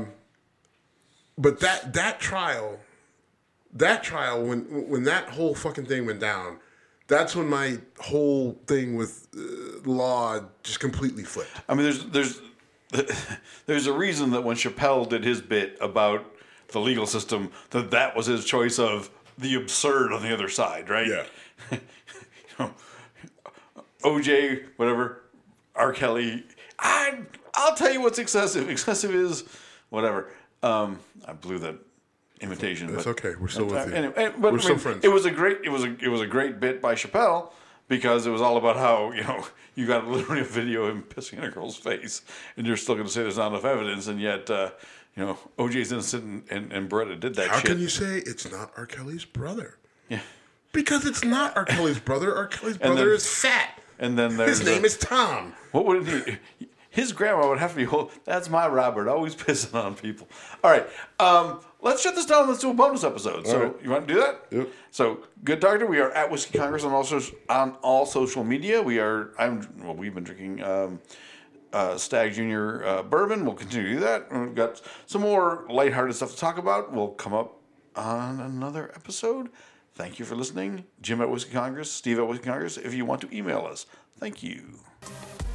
But that that trial, that trial when when that whole fucking thing went down, that's when my whole thing with uh, law just completely flipped. I mean, there's there's there's a reason that when Chappelle did his bit about the legal system, that that was his choice of the absurd on the other side, right? Yeah. you know, O J, whatever, R. Kelly. I I'll tell you what's excessive. Excessive is whatever. Um, I blew that imitation. It's but, okay. We're still with you. Anyway, and- but We're I still mean, friends. It was a great. It was a. It was a great bit by Chappelle because it was all about how you know you got literally a video of him pissing in a girl's face, and you're still going to say there's not enough evidence, and yet uh, you know O J's innocent, and, and, and Beretta did that How shit. can you say it's not R. Kelly's brother? Yeah. Because it's not R. Kelly's brother. R. Kelly's And brother then- is fat. And then there's His name a- is Tom. What would he? His grandma would have to be. Whole, that's my Robert, always pissing on people. All right, um, let's shut this down. Let's do a bonus episode. So right. you want to do that? Yep. So Good Doctor, we are at Whiskey Congress on all social, on all social media. We are. I'm. Well, we've been drinking um, uh, Stag Junior uh, bourbon. We'll continue to do that. And we've got some more lighthearted stuff to talk about. We'll come up on another episode. Thank you for listening. Jim at Whiskey Congress, Steve at Whiskey Congress. If you want to email us, thank you.